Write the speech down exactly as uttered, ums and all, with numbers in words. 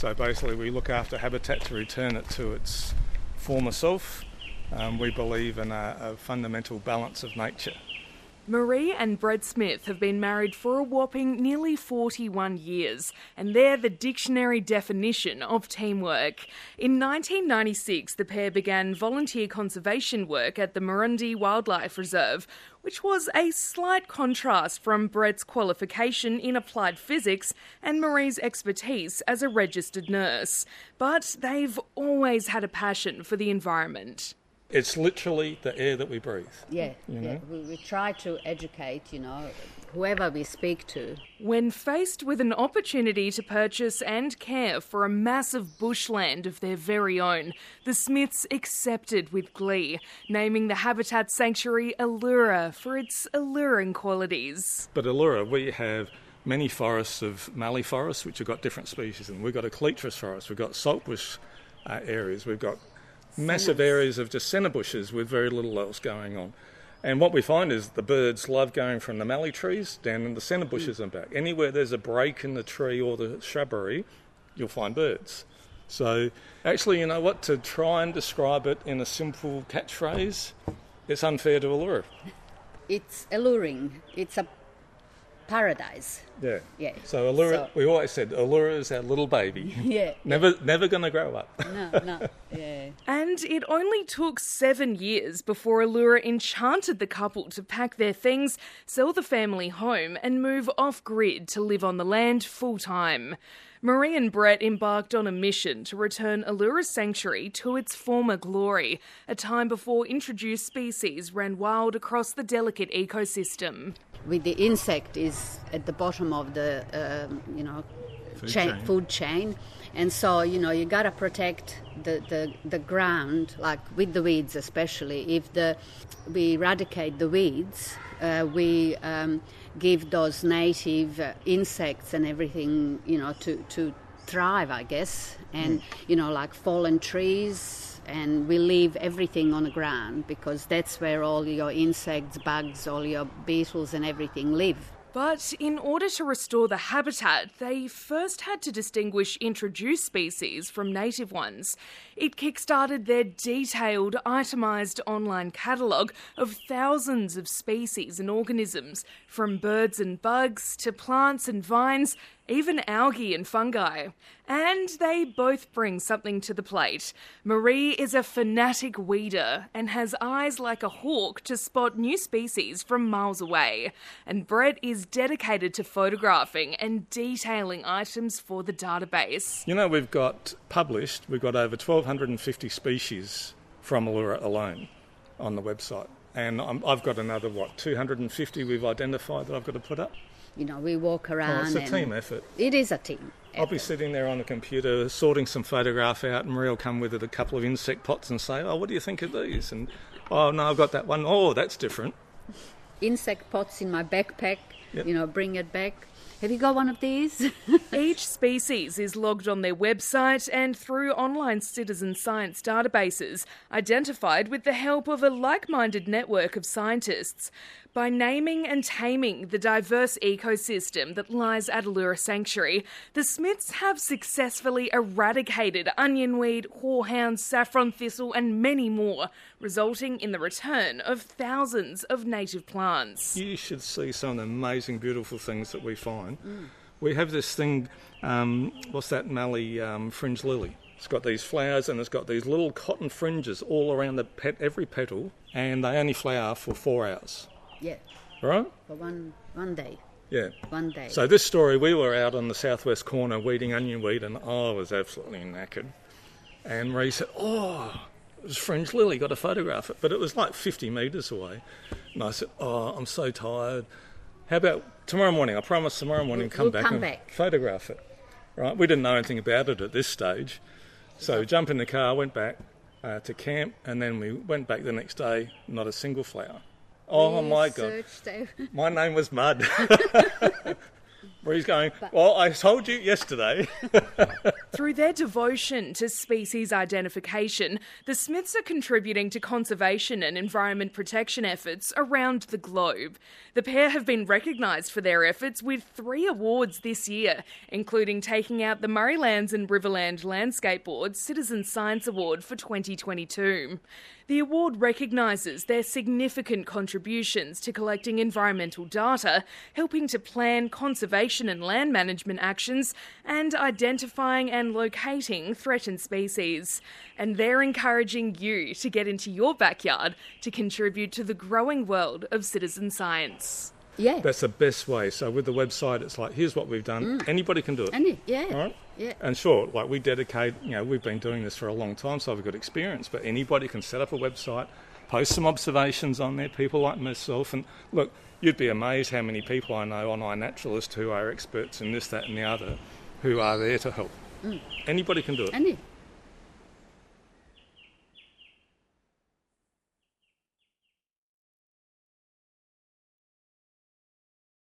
So basically we look after habitat to return it to its former self. Um, we believe in a, a fundamental balance of nature. Marie and Brett Smith have been married for a whopping nearly forty-one years, and they're the dictionary definition of teamwork. In nineteen ninety-six, the pair began volunteer conservation work at the Murundi Wildlife Reserve, which was a slight contrast from Brett's qualification in applied physics and Marie's expertise as a registered nurse. But they've always had a passion for the environment. It's literally the air that we breathe. Yeah, you know? yeah. We, we try to educate, you know, whoever we speak to. When faced with an opportunity to purchase and care for a massive bushland of their very own, the Smiths accepted with glee, naming the habitat sanctuary Allura for its alluring qualities. But Allura, we have many forests of mallee forests, which have got different species, and we've got a cleatress forest, we've got saltbush uh, areas, we've got massive areas of just centre bushes with very little else going on. And what we find is the birds love going from the mallee trees down in the centre bushes and back. Anywhere there's a break in the tree or the shrubbery, you'll find birds. So actually, you know what, to try and describe it in a simple catchphrase, it's unfair to Allura. It's alluring. It's a paradise. Yeah. Yeah. So Allura, So- we always said Allura is our little baby. Yeah. Never, never going to grow up. No, no, yeah. And it only took seven years before Allura enchanted the couple to pack their things, sell the family home and move off-grid to live on the land full-time. Marie and Brett embarked on a mission to return Allura Sanctuary to its former glory, a time before introduced species ran wild across the delicate ecosystem. With the insect is at the bottom of the, um, you know, Food chain, chain. food chain. And so, you know, you got to protect the, the, the ground, like with the weeds especially. If the we eradicate the weeds, uh, we um, give those native uh, insects and everything, you know, to, to thrive, I guess. And, mm. you know, like fallen trees, and we leave everything on the ground because that's where all your insects, bugs, all your beetles and everything live. But in order to restore the habitat, they first had to distinguish introduced species from native ones. It kickstarted their detailed, itemised online catalogue of thousands of species and organisms, from birds and bugs to plants and vines, even algae and fungi. And they both bring something to the plate. Marie is a fanatic weeder and has eyes like a hawk to spot new species from miles away. And Brett is dedicated to photographing and detailing items for the database. You know, we've got published, we've got over twelve fifty species from Allura alone on the website. And I'm, I've got another, what, two hundred fifty we've identified that I've got to put up? You know, we walk around. Oh, it's a and team effort. It is a team effort. I'll be sitting there on the computer sorting some photograph out, and Marie will come with it a couple of insect pots and say, oh, what do you think of these? And, oh, no, I've got that one. Oh, that's different. Insect pots in my backpack, Yep. you know, bring it back. Have you got one of these? Each species is logged on their website and through online citizen science databases, identified with the help of a like-minded network of scientists. By naming and taming the diverse ecosystem that lies at Allura Sanctuary, the Smiths have successfully eradicated onionweed, horehound, saffron thistle and many more, resulting in the return of thousands of native plants. You should see some of the amazing, beautiful things that we find. Mm. We have this thing, um, what's that mallee um, fringe lily? It's got these flowers and it's got these little cotton fringes all around the pet, every petal, and they only flower for four hours. Yeah. Right? For one one day. Yeah. One day. So this story, we were out on the southwest corner weeding onion weed, and I was absolutely knackered. And Marie said, oh, it was fringe lily, got to photograph it. But it was like fifty metres away. And I said, oh, I'm so tired. How about tomorrow morning? I promise tomorrow morning We'll- come we'll back come and back. photograph it. Right? We didn't know anything about it at this stage. So jump in the car, went back uh, to camp, and then we went back the next day, not a single flower. Oh, We my God. searched ev- My name was Mud. Where he's going, well, I told you yesterday. Through their devotion to species identification, the Smiths are contributing to conservation and environment protection efforts around the globe. The pair have been recognised for their efforts with three awards this year, including taking out the Murraylands and Riverland Landscape Board Citizen Science Award for twenty twenty-two. The award recognises their significant contributions to collecting environmental data, helping to plan conservation and land management actions, and identifying and locating threatened species. And they're encouraging you to get into your backyard to contribute to the growing world of citizen science. Yeah. That's the best way. So with the website, it's like, here's what we've done. Mm. Anybody can do it. Any, yeah. All right? Yeah. And sure, like we dedicate, you know, we've been doing this for a long time, so I've got experience, but anybody can set up a website, post some observations on there, people like myself. And look, you'd be amazed how many people I know on iNaturalist who are experts in this, that and the other, who are there to help. Mm. Anybody can do it. Any.